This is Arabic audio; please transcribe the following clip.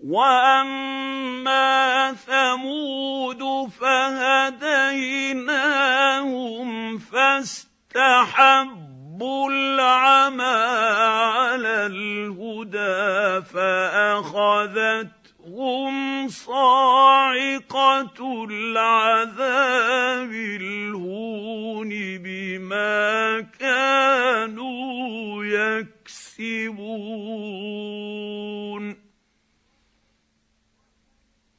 وَأَمَّا ثَمُودُ فَهَدَيْنَاهُمْ فَاسْتَحَبُّوا الْعَمَىٰ عَلَى الْهُدَىٰ فَأَخَذَتْهُمْ صَاعِقَةُ الْعَذَابِ الْهُونِ بِمَا كَانُوا يَكْسِبُونَ.